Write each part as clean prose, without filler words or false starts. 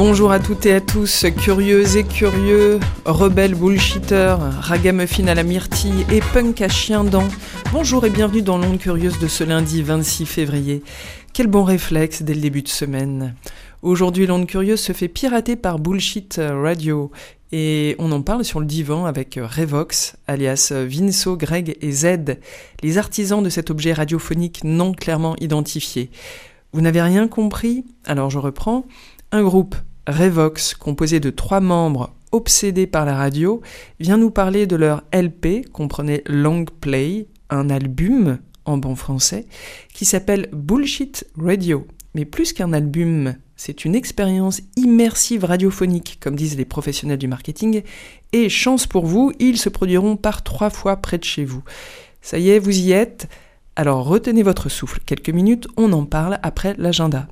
Bonjour à toutes et à tous, curieuses et curieux, rebelles bullshitters, ragamuffin à la myrtille et punk à chien dent. Bonjour et bienvenue dans l'onde curieuse de ce lundi 26 février. Quel bon réflexe dès le début de semaine. Aujourd'hui, l'onde curieuse se fait pirater par Bullshit Radio et on en parle sur le divan avec Revox, alias Vinceau, Greg et Z, les artisans de cet objet radiophonique non clairement identifié. Vous n'avez rien compris ? Alors je reprends. Un groupe, Revox, composé de 3 membres obsédés par la radio, vient nous parler de leur LP, comprenez Long Play, un album, en bon français, qui s'appelle Bullshit Radio. Mais plus qu'un album, c'est une expérience immersive radiophonique, comme disent les professionnels du marketing, et chance pour vous, ils se produiront par 3 fois près de chez vous. Ça y est, vous y êtes ? Alors retenez votre souffle, quelques minutes, on en parle après l'agenda.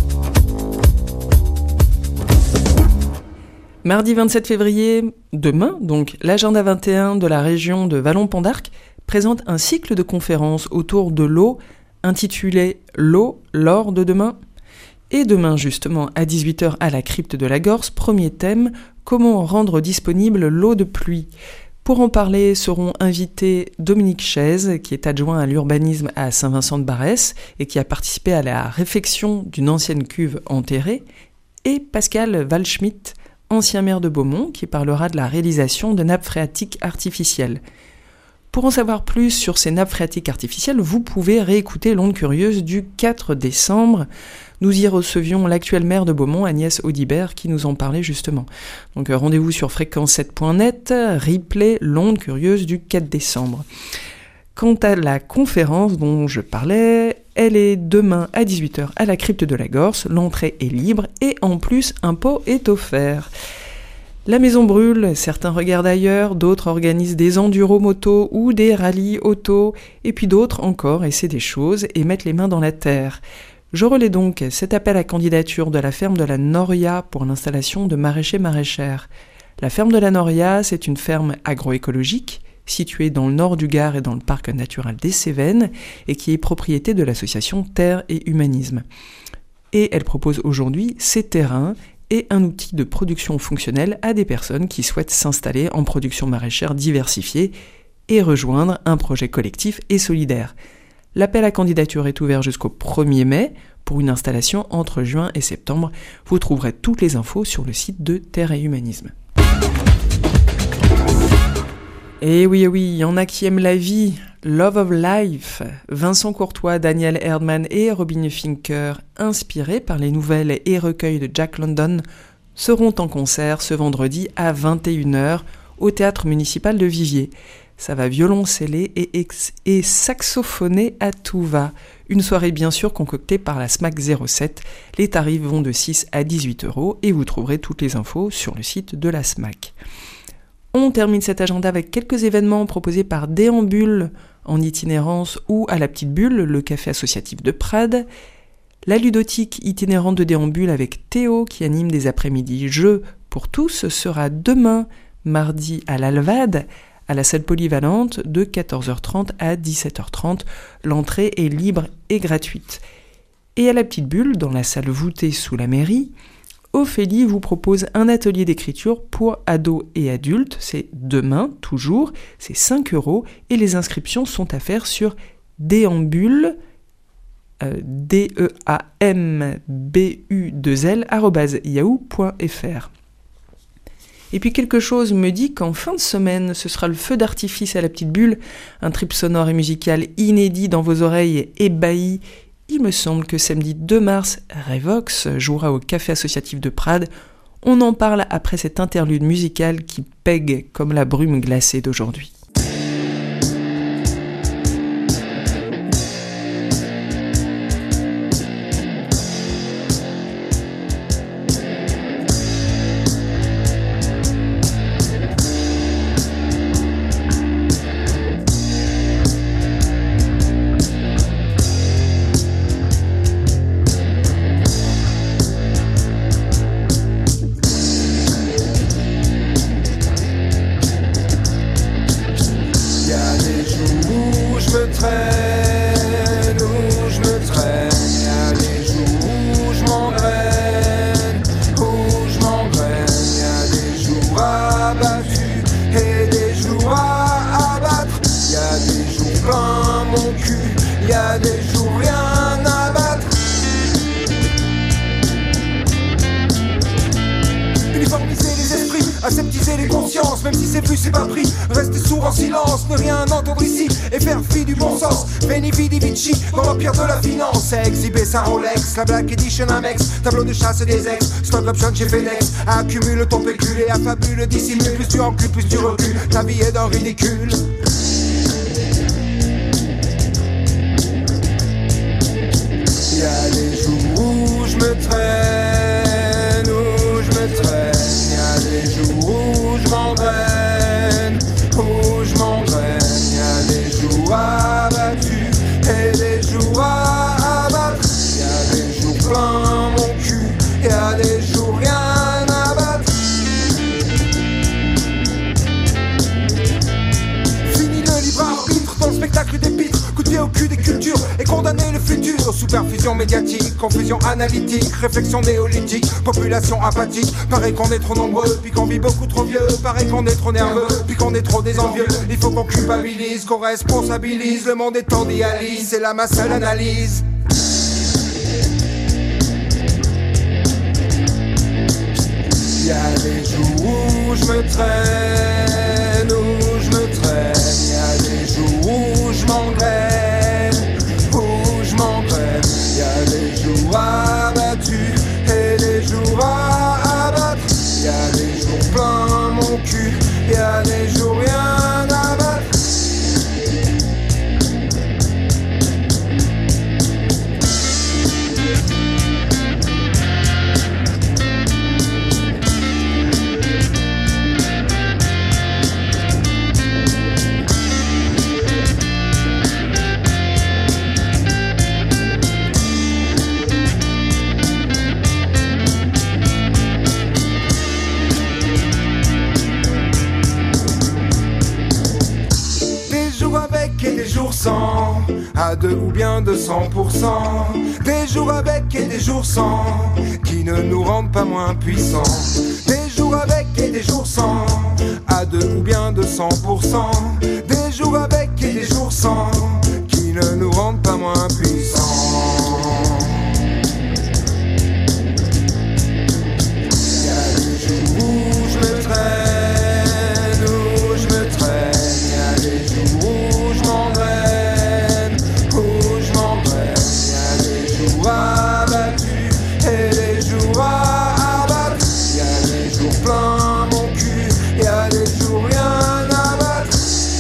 Mardi 27 février, demain, donc l'agenda 21 de la région de Vallon-Pont d'Arc présente un cycle de conférences autour de l'eau intitulé « L'eau, l'or de demain ». Et demain, justement, à 18h à la crypte de la Gorse, premier thème, comment rendre disponible l'eau de pluie. Pour en parler seront invités Dominique Chaise, qui est adjoint à l'urbanisme à Saint-Vincent-de-Barès et qui a participé à la réfection d'une ancienne cuve enterrée, et Pascal Waldschmidt, ancien maire de Beaumont, qui parlera de la réalisation de nappes phréatiques artificielles. Pour en savoir plus sur ces nappes phréatiques artificielles, vous pouvez réécouter l'onde curieuse du 4 décembre. Nous y recevions l'actuelle maire de Beaumont, Agnès Audibert, qui nous en parlait justement. Donc rendez-vous sur fréquence7.net, replay l'onde curieuse du 4 décembre. Quant à la conférence dont je parlais, elle est demain à 18h à la crypte de la Gorse, l'entrée est libre et en plus un pot est offert. La maison brûle, certains regardent ailleurs, d'autres organisent des enduromotos ou des rallyes auto, et puis d'autres encore essaient des choses et mettent les mains dans la terre. Je relais donc cet appel à candidature de la ferme de la Noria pour l'installation de maraîchers-maraîchères. La ferme de la Noria, c'est une ferme agroécologique située dans le nord du Gard et dans le parc naturel des Cévennes et qui est propriété de l'association Terre et Humanisme. Et elle propose aujourd'hui ses terrains et un outil de production fonctionnelle à des personnes qui souhaitent s'installer en production maraîchère diversifiée et rejoindre un projet collectif et solidaire. L'appel à candidature est ouvert jusqu'au 1er mai pour une installation entre juin et septembre. Vous trouverez toutes les infos sur le site de Terre et Humanisme. Et oui, il y en a qui aiment la vie, Love of Life, Vincent Courtois, Daniel Erdmann et Robin Finker, inspirés par les nouvelles et recueils de Jack London, seront en concert ce vendredi à 21h au Théâtre Municipal de Viviers. Ça va violonceller et saxophoner à tout va. Une soirée bien sûr concoctée par la SMAC 07. Les tarifs vont de 6 à 18 € et vous trouverez toutes les infos sur le site de la SMAC. On termine cet agenda avec quelques événements proposés par Déambule en itinérance ou à la Petite Bulle, le café associatif de Prades. La ludothèque itinérante de Déambule avec Théo qui anime des après-midi jeux pour tous sera demain, mardi à l'Alvade, à la salle polyvalente de 14h30 à 17h30. L'entrée est libre et gratuite. Et à la Petite Bulle, dans la salle voûtée sous la mairie, Ophélie vous propose un atelier d'écriture pour ados et adultes. C'est demain, toujours, c'est 5 € et les inscriptions sont à faire sur déambule, deambu2l@yahoo.fr. Et puis quelque chose me dit qu'en fin de semaine, ce sera le feu d'artifice à la Petite Bulle, un trip sonore et musical inédit dans vos oreilles ébahies. Il me semble que samedi 2 mars, Revox jouera au Café Associatif de Prades. On en parle après cette interlude musicale qui pègue comme la brume glacée d'aujourd'hui. y a des jours rien à battre. Uniformiser les esprits, aseptiser les consciences, même si c'est vu, c'est pas pris. Rester sourd en silence, ne rien entendre ici et faire fi du bon sens. Veni vidi vici, dans l'empire de la finance. Exhiber sa Rolex, la Black Edition Amex, tableau de chasse des ex, stock option chez FedEx. Accumule ton pécule et affabule, dissimule. Plus tu encules, plus tu recules, ta vie est d'un ridicule. Y a des jours où je me traîne, où je me traîne. Y a des jours où je m'engraine, où je m'engraine. Y a des jours abattus et des jours à abattre. Y a des jours plein mon cul, y a des jours rien à battre. Fini le libre arbitre dans le spectacle des pitres. Coup de pied au cul des cultures et condamner le futur. Sous perfusion médiatique, confusion analytique, réflexion néolithique, population apathique. Paraît qu'on est trop nombreux, puis qu'on vit beaucoup trop vieux. Paraît qu'on est trop nerveux, puis qu'on est trop désenvieux. Il faut qu'on culpabilise, qu'on responsabilise. Le monde est en dialyse, c'est là ma seule analyse. Y a des jours où je me traîne, où je me traîne. Y a des jours où je m'engraine, où je m'engraine. Y a des jours abattus et des jours à abattre. Y a des jours plein mon cul, y a des jours rien à battre. Et des jours sans, à 2 ou bien 200%. Des jours avec et des jours sans, qui ne nous rendent pas moins puissants. Des jours avec et des jours sans, à 2 ou bien 200%. Des jours avec et des jours sans, qui ne nous rendent pas moins puissants. Y a des jours où je me traîne, où je me traîne. Y a des jours où je m'engraine, où je m'engraine. Y a des jours abattus et des jours à abattre. Y a des jours plein mon cul, y a des jours rien à battre.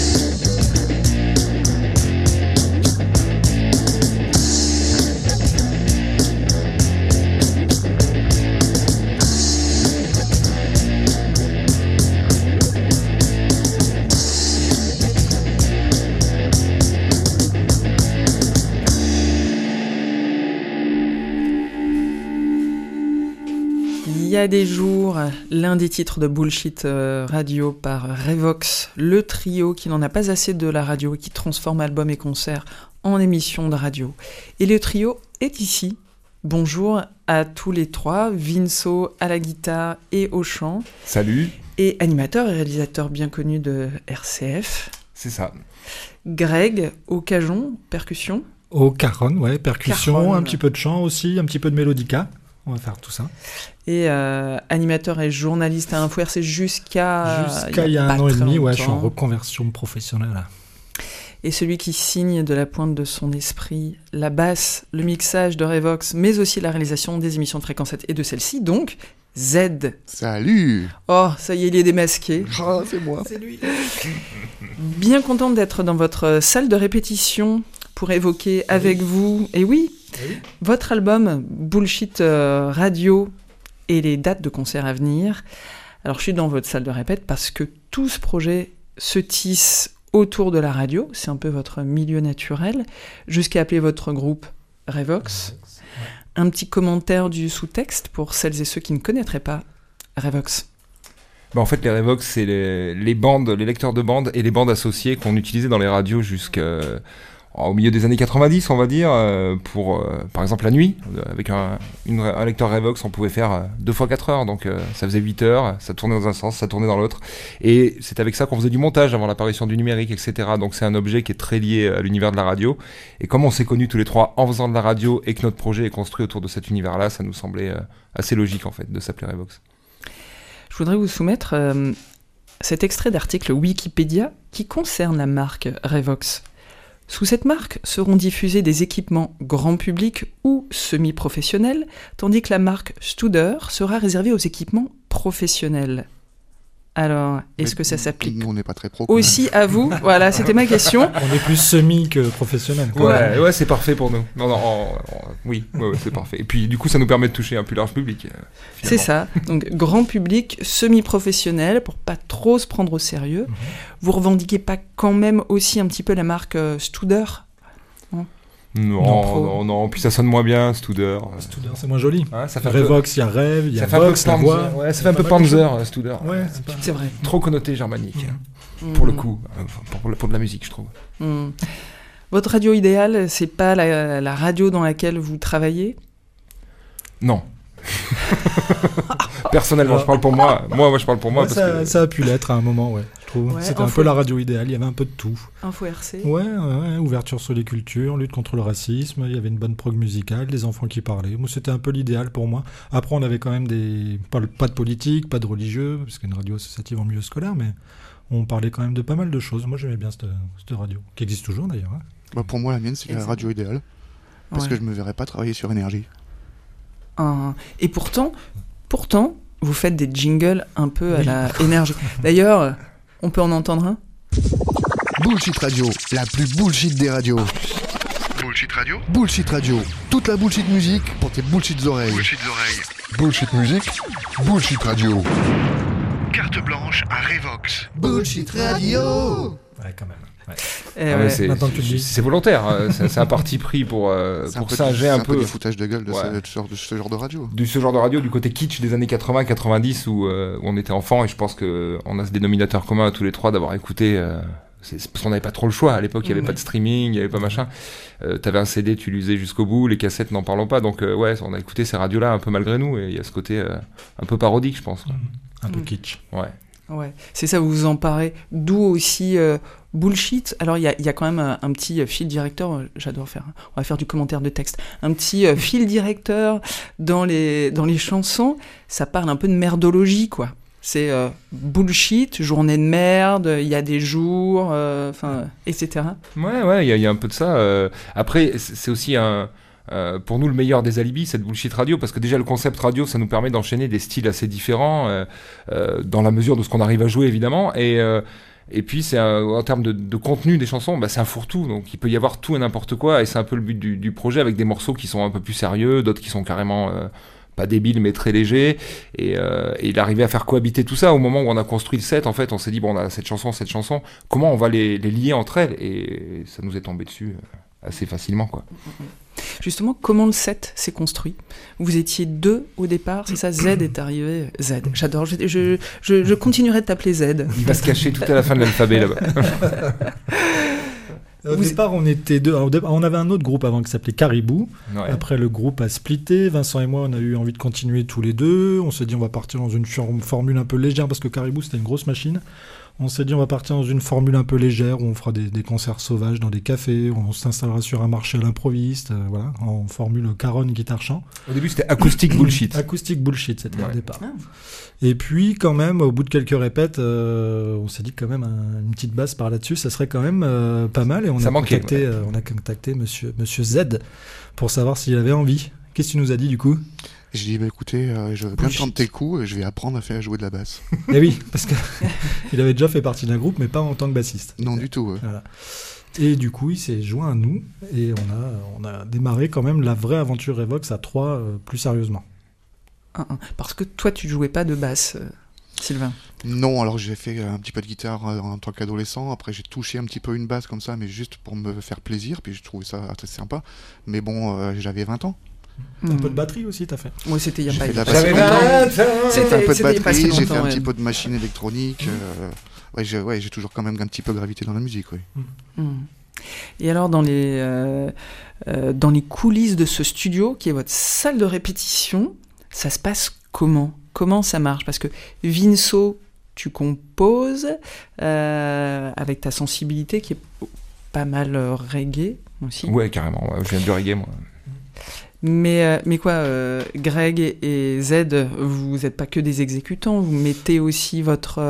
Il y a des jours, l'un des titres de Bullshit Radio par Revox, le trio qui n'en a pas assez de la radio et qui transforme albums et concerts en émissions de radio. Et le trio est ici. Bonjour à tous les trois, Vinceau à la guitare et au chant. Salut. Et animateur et réalisateur bien connu de RCF. C'est ça. Greg au cajon, percussion. Au cajon, ouais, percussion, Cajon. un petit peu de chant aussi, un petit peu de mélodica. On va faire tout ça. Et animateur et journaliste à Info RC jusqu'à il y a pas 1 an et très demi, ouais, je suis en longtemps. reconversion professionnelle. Et celui qui signe de la pointe de son esprit la basse, le mixage de Revox, mais aussi la réalisation des émissions de Fréquence 7 et de celle-ci, donc Z. Salut. Oh, ça y est, il est démasqué. Ah, c'est moi. C'est lui. Bien contente d'être dans votre salle de répétition pour évoquer avec vous, et oui, votre album Bullshit Radio et les dates de concerts à venir. Alors je suis dans votre salle de répète parce que tout ce projet se tisse autour de la radio, c'est un peu votre milieu naturel, jusqu'à appeler votre groupe Revox. Un petit commentaire du sous-texte pour celles et ceux qui ne connaîtraient pas Revox. En fait, les Revox, c'est les bandes, les lecteurs de bandes et les bandes associées qu'on utilisait dans les radios au milieu des années 90, on va dire, pour, par exemple, la nuit. Avec un lecteur Revox, on pouvait faire 2 fois 4 heures, donc ça faisait 8 heures, ça tournait dans un sens, ça tournait dans l'autre. Et c'est avec ça qu'on faisait du montage avant l'apparition du numérique, etc. Donc c'est un objet qui est très lié à l'univers de la radio. Et comme on s'est connus tous les trois en faisant de la radio et que notre projet est construit autour de cet univers-là, ça nous semblait assez logique, en fait, de s'appeler Revox. Je voudrais vous soumettre cet extrait d'article Wikipédia qui concerne la marque Revox. Sous cette marque seront diffusés des équipements grand public ou semi-professionnels, tandis que la marque Studer sera réservée aux équipements professionnels. Alors, est-ce que ça s'applique Nous, on n'est pas très pro. aussi à vous? Voilà, c'était ma question. On est plus semi que professionnel. Quoi. Ouais, c'est parfait pour nous. Oui, c'est parfait. Et puis, du coup, ça nous permet de toucher un plus large public. C'est ça. Donc, grand public, semi-professionnel, pour pas trop se prendre au sérieux. Vous revendiquez pas quand même aussi un petit peu la marque Studer? Non, puis ça sonne moins bien, Studer. Studer, c'est moins joli. Hein, ça fait Revox, il y a Rêve, il y a ça Vox, fait un peu Panzer. Ouais, ça fait un peu Panzer, Studer. Ouais, C'est vrai. Trop connoté germanique, pour le coup, pour de la musique, je trouve. Votre radio idéale, c'est pas la radio dans laquelle vous travaillez? Non. Personnellement, je parle pour moi. Moi, je parle pour moi. Ouais, parce que... ça a pu l'être à un moment, ouais. Je trouve. Ouais, C'était un peu la radio idéale, il y avait un peu de tout. Info RC. Ouais, ouverture sur les cultures, lutte contre le racisme, il y avait une bonne prog musicale, des enfants qui parlaient. Moi, c'était un peu l'idéal pour moi. Après, on avait quand même pas de politique, pas de religieux, parce qu'il y a une radio associative en milieu scolaire, mais on parlait quand même de pas mal de choses. Moi, j'aimais bien cette radio, qui existe toujours d'ailleurs. Hein. Bah, pour moi, la mienne, c'est la radio idéale, parce que je me verrais pas travailler sur énergie. Et pourtant, vous faites des jingles un peu à la énergie. D'ailleurs, on peut en entendre un? Bullshit Radio, la plus bullshit des radios. Bullshit Radio. Bullshit Radio, toute la bullshit musique pour tes bullshit oreilles. Bullshit oreilles. Bullshit musique, bullshit radio. Carte blanche à Revox. Bullshit Radio. Ouais, quand même. Ouais. C'est volontaire, c'est un parti pris pour singer un peu du foutage de gueule de ce genre de radio. Ce genre de radio du côté kitsch des années 80-90 où on était enfant, et je pense qu'on a ce dénominateur commun à tous les trois d'avoir écouté. C'est parce qu'on n'avait pas trop le choix à l'époque, il n'y avait pas de streaming, il n'y avait pas machin. T'avais un CD, tu l'usais jusqu'au bout, les cassettes n'en parlons pas, donc on a écouté ces radios-là un peu malgré nous, et il y a ce côté un peu parodique, je pense. Un peu kitsch. Ouais, c'est ça, vous vous emparez. D'où aussi bullshit. Alors, il y a quand même un petit fil directeur. J'adore faire. On va faire du commentaire de texte. Un petit fil directeur dans les chansons. Ça parle un peu de merdologie, quoi. C'est bullshit, journée de merde, il y a des jours, etc. Ouais, il y a un peu de ça. Après, c'est aussi pour nous le meilleur des alibis, cette bullshit radio, parce que déjà le concept radio, ça nous permet d'enchaîner des styles assez différents, dans la mesure de ce qu'on arrive à jouer, évidemment, et puis c'est en termes de contenu des chansons, c'est un fourre-tout, donc il peut y avoir tout et n'importe quoi, et c'est un peu le but du projet, avec des morceaux qui sont un peu plus sérieux, d'autres qui sont carrément pas débiles mais très légers, et il arrivait à faire cohabiter tout ça. Au moment où on a construit le set, en fait, on s'est dit, bon, on a cette chanson, comment on va les lier entre elles, et ça nous est tombé dessus assez facilement, quoi. Justement, comment le set s'est construit? Vous étiez 2 au départ, c'est ça? Z est arrivé. Z, j'adore. Je continuerai de t'appeler Z. Il va se cacher tout à la fin de l'alphabet là-bas. Au départ, on était 2. On avait un autre groupe avant qui s'appelait Caribou. Ouais. Après, le groupe a splitté. Vincent et moi, on a eu envie de continuer tous les deux. On s'est dit, on va partir dans une formule un peu légère, parce que Caribou, c'était une grosse machine. On s'est dit, on va partir dans une formule un peu légère, où on fera des concerts sauvages dans des cafés, où on s'installera sur un marché à l'improviste, voilà, en formule caronne, guitare-chant. Au début, c'était acoustique bullshit. Acoustique bullshit, c'était au départ. Et puis, quand même, au bout de quelques répètes, on s'est dit quand même une petite basse par là-dessus, ça serait quand même pas mal. Et on a contacté Monsieur Z pour savoir s'il avait envie. Qu'est-ce que tu nous as dit, du coup ? J'ai dit, écoutez, je veux bien tenter le coup et je vais apprendre à jouer de la basse. Et oui, parce qu'il avait déjà fait partie d'un groupe, mais pas en tant que bassiste. Non, du tout. Ouais. Voilà. Et du coup, il s'est joint à nous et on a démarré quand même la vraie aventure Revox à 3 plus sérieusement. Parce que toi, tu jouais pas de basse, Sylvain? Non, alors j'ai fait un petit peu de guitare en tant qu'adolescent. Après, j'ai touché un petit peu une basse comme ça, mais juste pour me faire plaisir. Puis je trouvais ça très sympa. Mais bon, j'avais 20 ans. Un peu de batterie aussi, t'as fait? Moi, c'était il y a pas longtemps. J'avais 20 ans. C'était un peu de batterie, j'ai fait un petit peu de machine électronique. J'ai toujours quand même un petit peu gravité dans la musique, oui. Et alors, dans les coulisses de ce studio, qui est votre salle de répétition, ça se passe comment ? Comment ça marche ? Parce que Vinceau, tu composes avec ta sensibilité qui est pas mal reggae aussi. Ouais, carrément. Ouais, je viens du reggae, moi. Mais quoi, Greg et Z, vous n'êtes pas que des exécutants, vous mettez aussi votre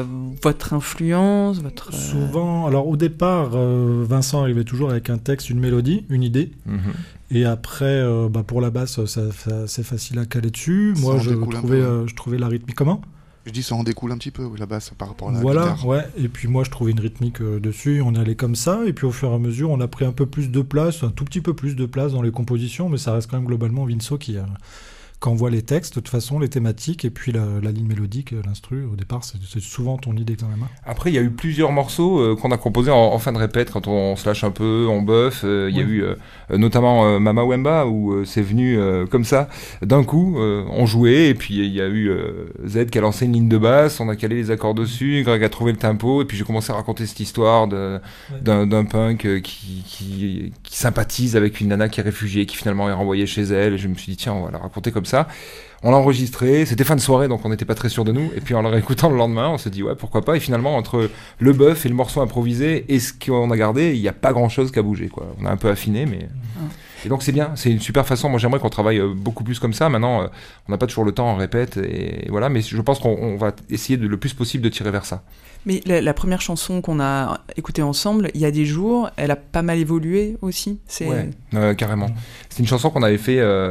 influence, votre... Souvent, alors au départ, Vincent arrivait toujours avec un texte, une mélodie, une idée. Et après, pour la basse, c'est facile à caler dessus. Moi, je trouvais la rythmique... Comment ? Je dis ça en découle un petit peu, la basse, par rapport à la guitare. Voilà, ouais. Et puis moi, je trouvais une rythmique dessus. On allait comme ça. Et puis au fur et à mesure, on a pris un peu plus de place, un tout petit peu plus de place dans les compositions. Mais ça reste quand même globalement Vinceau qui envoie les textes, de toute façon, les thématiques. Et puis la ligne mélodique, l'instru. Au départ, c'est souvent ton idée quand même. Après, il y a eu plusieurs morceaux qu'on a composés en fin de répète, quand on se lâche un peu, on buff. Il y a eu notamment Mama Wemba, où c'est venu comme ça. D'un coup, on jouait, et puis il y a eu Z qui a lancé une ligne de basse, on a calé les accords dessus, Greg a trouvé le tempo, et puis j'ai commencé à raconter cette histoire d'un punk qui sympathise avec une nana qui est réfugiée, qui finalement est renvoyée chez elle, et je me suis dit, tiens, on va la raconter comme ça. On l'a enregistré, c'était fin de soirée, donc on n'était pas très sûr de nous, et puis en le réécoutant le lendemain, on s'est dit ouais, pourquoi pas, et finalement entre le bœuf et le morceau improvisé et ce qu'on a gardé, il n'y a pas grand chose qui a bougé, quoi. On a un peu affiné, mais... Et donc c'est bien, c'est une super façon. Moi j'aimerais qu'on travaille beaucoup plus comme ça. Maintenant on n'a pas toujours le temps, on répète, et voilà, mais je pense qu'on va essayer le plus possible de tirer vers ça. Mais la première chanson qu'on a écoutée ensemble, il y a des jours, elle a pas mal évolué aussi. Ouais, carrément. C'est une chanson qu'on avait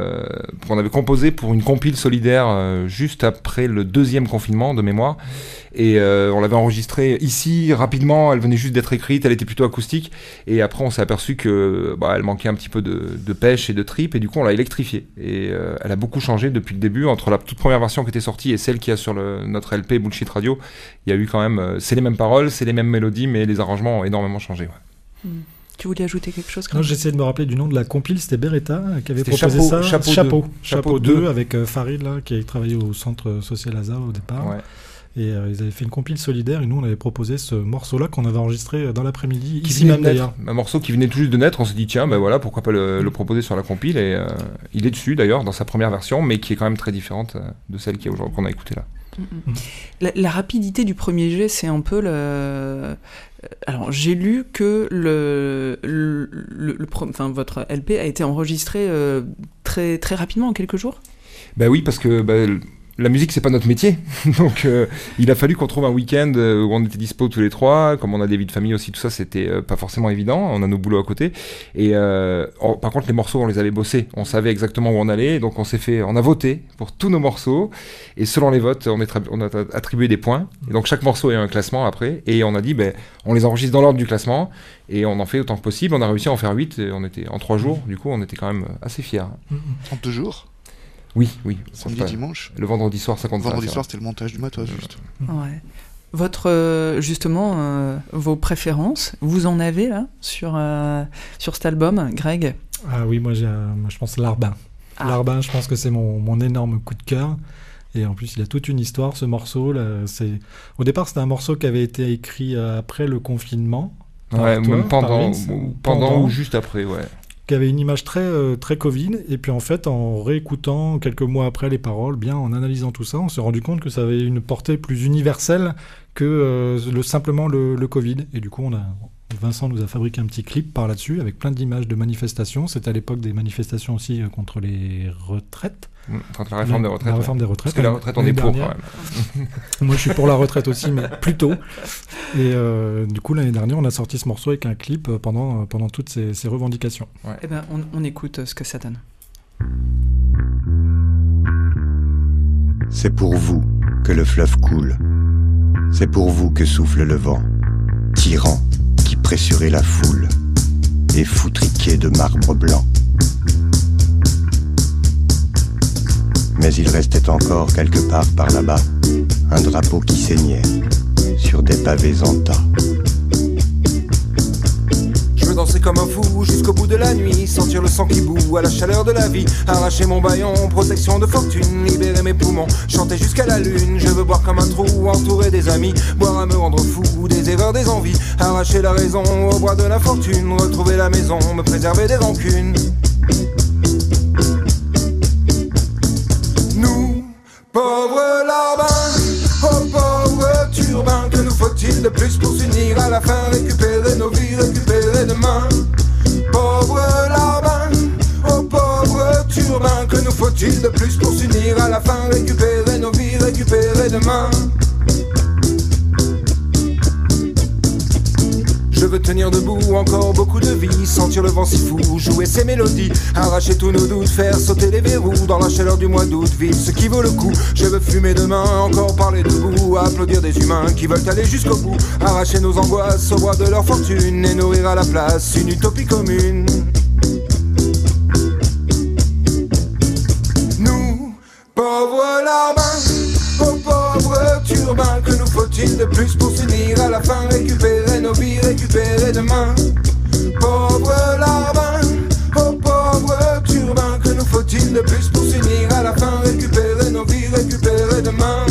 composée pour une compile solidaire juste après le 2e confinement de mémoire. Et on l'avait enregistrée ici rapidement, elle venait juste d'être écrite, elle était plutôt acoustique, et après on s'est aperçu que elle manquait un petit peu de pêche et de trip, et du coup on l'a électrifiée, et elle a beaucoup changé depuis le début. Entre la toute première version qui était sortie et celle qui a sur notre LP Bullshit Radio, il y a eu quand même, c'est les mêmes paroles, c'est les mêmes mélodies, mais les arrangements ont énormément changé. Tu voulais ajouter quelque chose? Non, j'essayais de me rappeler du nom de la compile, c'était Beretta qui avait proposé ça. Chapeau 2 avec Farid là, qui avait travaillé au centre social Hazard au départ. Ouais. Et ils avaient fait une compile solidaire, et nous on avait proposé ce morceau-là qu'on avait enregistré dans l'après-midi, ici même d'ailleurs. Un morceau qui venait tout juste de naître, on s'est dit tiens, voilà, pourquoi pas le proposer sur la compile, et il est dessus d'ailleurs dans sa première version, mais qui est quand même très différente de celle qu'on a écoutée là. La rapidité du premier jet, c'est un peu Alors, j'ai lu que votre LP a été enregistré très, très rapidement, en quelques jours. Oui, parce que la musique, c'est pas notre métier. Donc, il a fallu qu'on trouve un week-end où on était dispo tous les trois. Comme on a des vies de famille aussi, tout ça, c'était pas forcément évident. On a nos boulots à côté. Et par contre, les morceaux, on les avait bossés. On savait exactement où on allait. Donc, on a voté pour tous nos morceaux. Et selon les votes, on a attribué des points. Et donc, chaque morceau a un classement après. Et on a dit, on les enregistre dans l'ordre du classement. Et on en fait autant que possible. On a réussi à en faire 8. Et on était en 3 jours. Du coup, on était quand même assez fiers. En 2 jours? Oui. Samedi, dimanche. Le vendredi soir, ça compte. Vendredi soir, c'était le montage du matos, juste. Ouais. Vos préférences, vous en avez là sur cet album, Greg? Ah oui, moi je pense Larbin. Larbin, je pense que c'est mon énorme coup de cœur. Et en plus, il a toute une histoire, ce morceau. Là, au départ, c'était un morceau qui avait été écrit après le confinement. Ouais, même pendant ou juste après, ouais. Qui avait une image très, très Covid, et puis en fait, en réécoutant quelques mois après les paroles, bien en analysant tout ça, on s'est rendu compte que ça avait une portée plus universelle que simplement le Covid. Et du coup, Vincent nous a fabriqué un petit clip par là-dessus, avec plein d'images de manifestations. C'était à l'époque des manifestations aussi contre les retraites. Contre la réforme des retraites. La réforme des retraites. Parce que la retraite, on est pour quand même. Moi, je suis pour la retraite aussi, mais plus tôt. Et du coup, l'année dernière, on a sorti ce morceau avec un clip pendant toutes ces revendications. Ouais. Eh ben, on écoute ce que ça donne. C'est pour vous que le fleuve coule. C'est pour vous que souffle le vent, tyran qui pressurait la foule et foutriquait de marbre blanc. Mais il restait encore quelque part par là-bas un drapeau qui saignait sur des pavés en tas. Je veux danser danser comme un fou jusqu'au bout de la nuit, sentir le sang qui bout à la chaleur de la vie, arracher mon bâillon, protection de fortune, libérer mes poumons, chanter jusqu'à la lune. Je veux boire comme un trou, entouré des amis, boire à me rendre fou, des erreurs, des envies, arracher la raison au bois de la fortune, retrouver la maison, me préserver des rancunes. Nous, pauvres larbins, oh pauvres turbins, que nous faut-il de plus pour s'unir à la fin, récupérer nos vies, récupérer demain. Pauvres larbins, oh pauvres turbins, que nous faut-il de plus pour s'unir à la fin, récupérer nos vies, récupérer demain. Je veux tenir debout encore beaucoup de vie, sentir le vent si fou, jouer ces mélodies, arracher tous nos doutes, faire sauter les verrous dans la chaleur du mois d'août, vivre ce qui vaut le coup. Je veux fumer demain, encore parler debout, applaudir des humains qui veulent aller jusqu'au bout, arracher nos angoisses au bois de leur fortune et nourrir à la place une utopie commune. Nous, pauvres larbins, oh pauvres turbins, que nous faut-il de plus pour s'unir à la fin, récupérer nos vies, récupérer demain. Pauvres larbins, oh pauvres turbins, que nous faut-il de plus pour s'unir à la fin, récupérer nos vies, récupérer demain.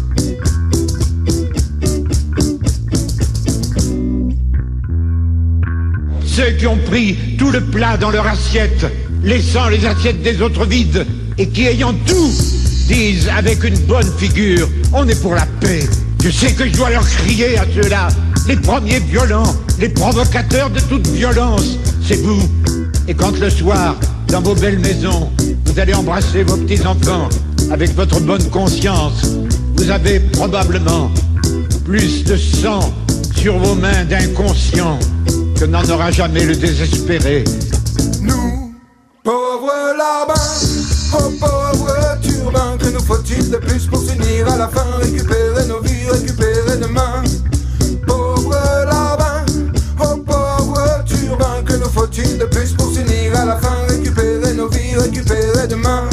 Ceux qui ont pris tout le plat dans leur assiette, laissant les assiettes des autres vides, et qui ayant tout, disent avec une bonne figure, on est pour la paix. Je sais que je dois leur crier à ceux-là, les premiers violents, les provocateurs de toute violence, c'est vous. Et quand le soir, dans vos belles maisons, vous allez embrasser vos petits-enfants avec votre bonne conscience, vous avez probablement plus de sang sur vos mains d'inconscients que n'en aura jamais le désespéré. Nous, pauvres larbins, oh pauvres turbins, que nous faut-il de plus pour s'unir à la fin, récupérer nos vies, récupérer demain. Pauvres larbins, oh pauvres turbins, que nous faut-il de plus pour s'unir à la fin, récupérer nos vies, récupérer demain.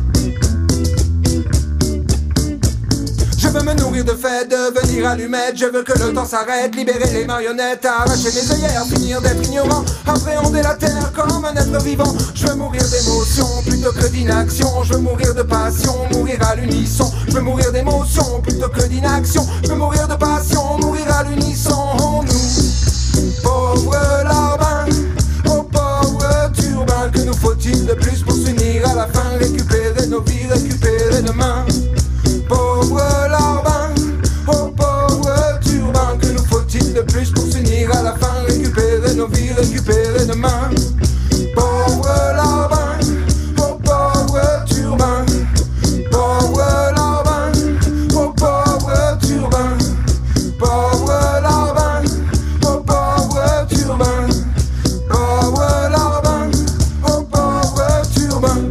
Je veux me nourrir de fêtes, devenir allumette. Je veux que le temps s'arrête, libérer les marionnettes, arracher mes œillères, finir d'être ignorant, appréhender la terre comme un être vivant. Je veux mourir d'émotion plutôt que d'inaction. Je veux mourir de passion, mourir à l'unisson. Je veux mourir d'émotion plutôt que d'inaction. Je veux mourir de passion, mourir à l'unisson. Nous, pauvres larbins, oh pauvres turbins, que nous faut-il de plus pour s'unir à la fin, récupérer nos vies, récupérer demain. Pauvres larbins, oh pauvres turbins, que nous faut-il de plus pour s'unir à la fin, récupérer nos vies, récupérer demain. Pauvres larbins, oh pauvres turbins, pauvres larbins, oh pauvres turbins, pauvres larbins, oh pauvres turbins, pauvres larbins, oh pauvres turbins.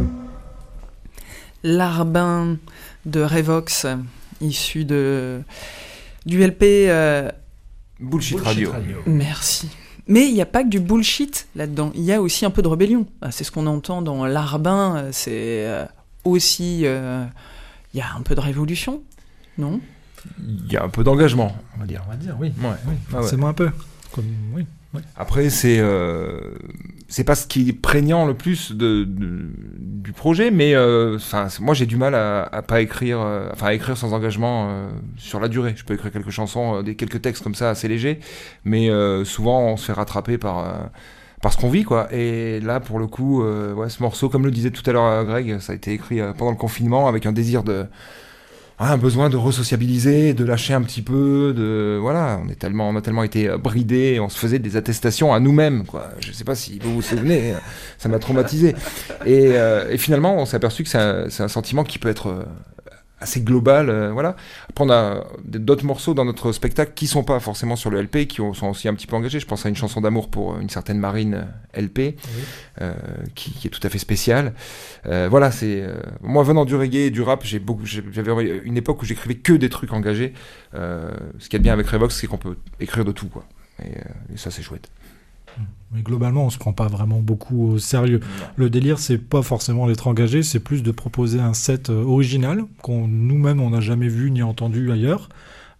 Larbin de Revox, issu du LP Bullshit Radio. Merci. Mais il n'y a pas que du bullshit là-dedans, il y a aussi un peu de rébellion. C'est ce qu'on entend dans Larbin, c'est aussi... il y a un peu de révolution, non ? Il y a un peu d'engagement, on va dire. On va dire, oui. Ouais. Oui, forcément un peu. Comme, oui. Après, c'est pas ce qui est prégnant le plus du projet, mais moi j'ai du mal à pas écrire, à écrire sans engagement sur la durée. Je peux écrire quelques chansons, quelques textes comme ça assez légers, mais souvent on se fait rattraper par ce qu'on vit, quoi. Et là, pour le coup, ce morceau, comme le disait tout à l'heure Greg, ça a été écrit pendant le confinement avec un désir un besoin de resociabiliser, de lâcher un petit peu, on a tellement été bridés, on se faisait des attestations à nous-mêmes, quoi. Je sais pas si vous vous souvenez, ça m'a traumatisé. Et finalement, on s'est aperçu que c'est un sentiment qui peut être assez global, voilà. Après, on a d'autres morceaux dans notre spectacle qui sont pas forcément sur le LP, qui sont aussi un petit peu engagés. Je pense à une chanson d'amour pour une certaine Marine LP, qui est tout à fait spéciale. Voilà, c'est moi venant du reggae et du rap, j'avais une époque où j'écrivais que des trucs engagés. Ce qui est bien avec Revox, c'est qu'on peut écrire de tout, quoi. Et ça, c'est chouette. Mais globalement, on se prend pas vraiment beaucoup au sérieux. Non. Le délire, c'est pas forcément d'être engagé, c'est plus de proposer un set original qu'on nous-mêmes on n'a jamais vu ni entendu ailleurs,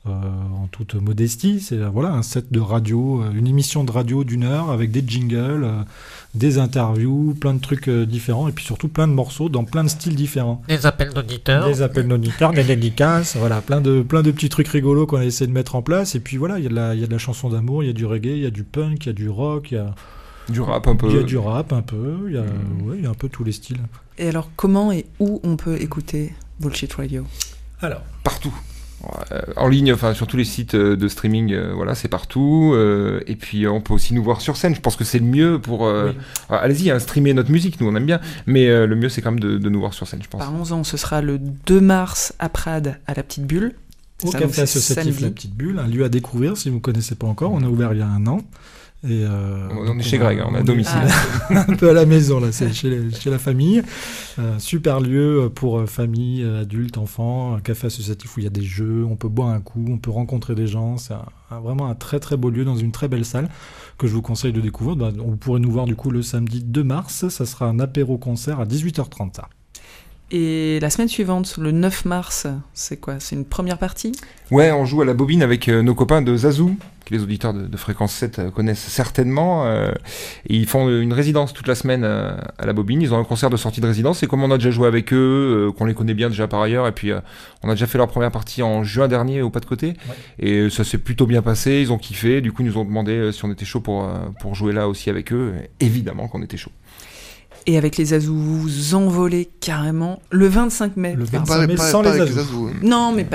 en toute modestie. C'est un set de radio, une émission de radio d'1 heure avec des jingles, des interviews, plein de trucs différents et puis surtout plein de morceaux dans plein de styles différents. Des appels d'auditeurs. Des dédicaces, plein de petits trucs rigolos qu'on a essayé de mettre en place. Et puis il y a de la chanson d'amour, il y a du reggae, il y a du punk, il y a du rock, il y a du rap un peu. Il y a du rap un peu, il y a un peu tous les styles. Et alors, comment et où on peut écouter Bullshit Radio ? Alors, partout. En ligne, sur tous les sites de streaming, c'est partout. Et puis on peut aussi nous voir sur scène. Je pense que c'est le mieux pour. Allez-y, streamer notre musique, nous on aime bien. Mais le mieux c'est quand même de nous voir sur scène, je pense. Parlons-en, ce sera le 2 mars à Prades, à la Petite Bulle. Au café associatif La Petite Bulle, un lieu à découvrir si vous ne connaissez pas encore. On a ouvert il y a 1 an. Et on est chez Greg, on est à domicile. Un peu à la maison, là, c'est chez la famille. Super lieu pour famille, adultes, enfants, un café associatif où il y a des jeux, on peut boire un coup, on peut rencontrer des gens. C'est vraiment un très très beau lieu dans une très belle salle que je vous conseille de découvrir. Vous pourrez nous voir du coup le samedi 2 mars, ça sera un apéro-concert à 18h30. Ça. Et la semaine suivante, le 9 mars, c'est quoi ? C'est une première partie ? Ouais, on joue à la bobine avec nos copains de Zazou, que les auditeurs de Fréquence 7 connaissent certainement. Et ils font une résidence toute la semaine à la bobine. Ils ont un concert de sortie de résidence. Et comme on a déjà joué avec eux, qu'on les connaît bien déjà par ailleurs, et puis on a déjà fait leur première partie en juin dernier au Pas de Côté. Ouais. Et ça s'est plutôt bien passé, ils ont kiffé. Du coup, ils nous ont demandé si on était chaud pour jouer là aussi avec eux. Et évidemment qu'on était chaud. Et avec les Zazou, vous envolez carrément le 25 mai. Le 25 mai sans les Zazou. Non, mais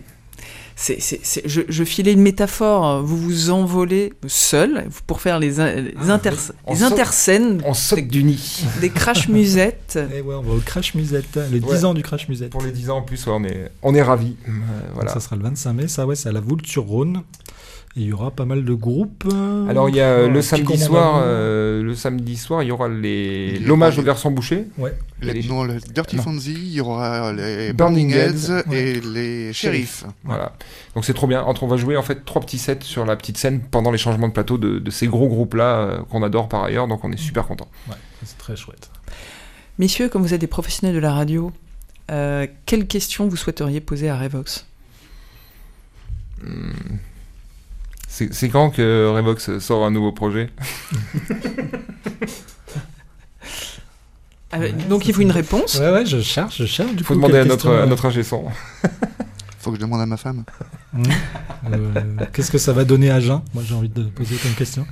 je filais une métaphore. Vous vous envolez seul pour faire les interscènes. On saute du nid. Des crash-musettes. Et ouais, on va au crash-musette. Les 10 ans du crash-musette. Pour les 10 ans en plus, on est ravis. Voilà. Ça sera le 25 mai, c'est à la Voulte-sur-Rhône. Et il y aura pas mal de groupes. Alors il y a le samedi soir, il y aura l'hommage aux garçons bouchés. Ouais. Le Dirty Fonzie, il y aura les Burning Heads et les Shérifs. Voilà. Donc c'est trop bien. On va jouer en fait 3 petits sets sur la petite scène pendant les changements de plateau de ces gros groupes-là qu'on adore par ailleurs. Donc on est super contents. Ouais, c'est très chouette. Messieurs, comme vous êtes des professionnels de la radio, quelles questions vous souhaiteriez poser à Revox ? C'est quand que Revox sort un nouveau projet ? Donc il faut une réponse. Ouais, je cherche. Il faut demander à notre ingé son. Faut que je demande à ma femme. Qu'est-ce que ça va donner à Agen ? Moi j'ai envie de poser comme question.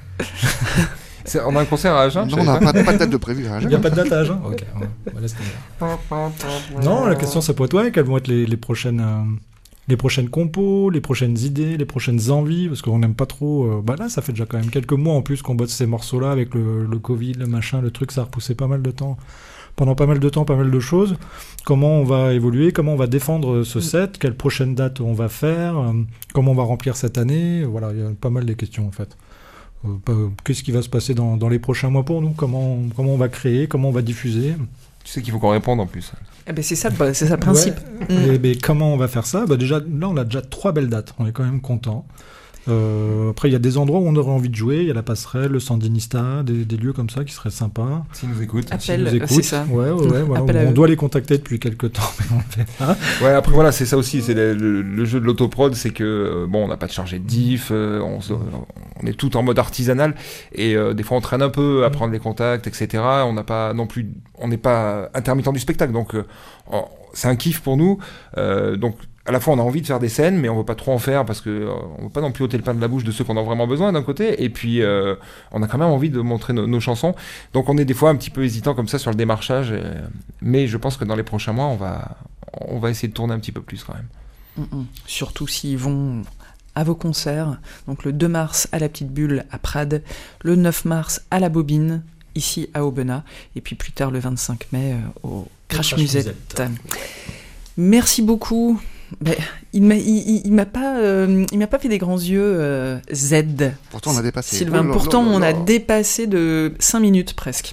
On a un concert à Agen ? Non, on n'a pas de date de prévu à Agen. Il n'y a pas de date à Agen ? Ok, on laisse tomber. Non, la question ça peut être quelles vont être les prochaines compos, les prochaines idées, les prochaines envies, parce qu'on n'aime pas trop... là, ça fait déjà quand même quelques mois en plus qu'on bosse ces morceaux-là avec le Covid, le machin, le truc, ça a repoussé pas mal de temps. Pendant pas mal de temps, pas mal de choses. Comment on va évoluer, comment on va défendre ce set, quelle prochaine date on va faire, comment on va remplir cette année. Voilà, il y a pas mal de questions en fait. Qu'est-ce qui va se passer dans les prochains mois pour nous ? Comment on va créer, comment on va diffuser ? Tu sais qu'il faut qu'on réponde en plus. C'est ça le principe. Ouais. Mais comment on va faire ça ? Déjà, là, on a déjà 3 belles dates. On est quand même content. Après, il y a des endroits où on aurait envie de jouer. Il y a la Passerelle, le Sandinista, des lieux comme ça qui seraient sympas. S'ils nous écoutent. C'est ça. Ouais, voilà. On doit les contacter depuis quelques temps, mais on le fait pas. Ouais, après, voilà, c'est ça aussi. C'est le jeu de l'autoprod, c'est que, on n'a pas de chargé de diff, on est tout en mode artisanal, et des fois, on traîne un peu à prendre les contacts, etc. On n'a pas non plus, on n'est pas intermittent du spectacle, donc c'est un kiff pour nous. Donc, à la fois, on a envie de faire des scènes, mais on veut pas trop en faire parce que on veut pas non plus ôter le pain de la bouche de ceux qu'on a vraiment besoin d'un côté. Et puis, on a quand même envie de montrer nos chansons. Donc, on est des fois un petit peu hésitant comme ça sur le démarchage. Mais je pense que dans les prochains mois, on va essayer de tourner un petit peu plus quand même. Surtout s'ils vont à vos concerts. Donc, le 2 mars à la Petite Bulle à Prades, le 9 mars à la Bobine, ici à Aubenas, et puis plus tard le 25 mai au Crash Musette. Merci beaucoup. Il m'a pas fait des grands yeux Z. Pourtant on a dépassé. Sylvain, on a dépassé de 5 minutes presque.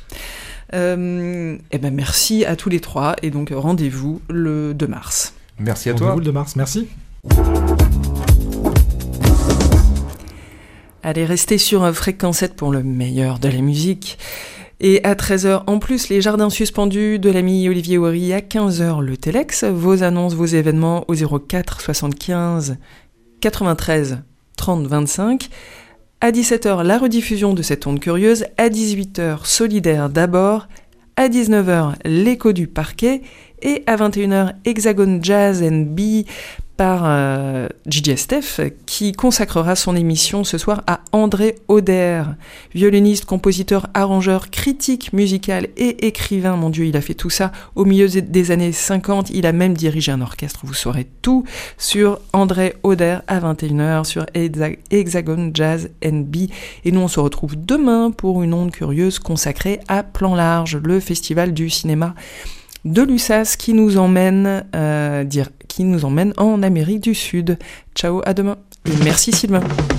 Merci à tous les 3 et donc rendez-vous le 2 mars. Merci à toi. Rendez-vous le 2 mars, merci. Allez, restez sur Fréquence 7 pour le meilleur de la musique. Et à 13h, en plus, les jardins suspendus de l'ami Olivier Horry. À 15h, le Telex. Vos annonces, vos événements au 04 75 93 30 25. À 17h, la rediffusion de cette onde curieuse. À 18h, Solidaire d'abord. À 19h, l'écho du parquet. Et à 21h, Hexagone Jazz & Bee par DJ Steph, qui consacrera son émission ce soir à André Oder, violoniste, compositeur, arrangeur, critique musical et écrivain. Mon Dieu, il a fait tout ça au milieu des années 50. Il a même dirigé un orchestre. Vous saurez tout sur André Oder à 21h sur Hexagone Jazz & Bee. Et nous, on se retrouve demain pour une onde curieuse consacrée à Plan Large, le festival du cinéma de l'USAS qui nous emmène en Amérique du Sud. Ciao, à demain. Et merci Sylvain.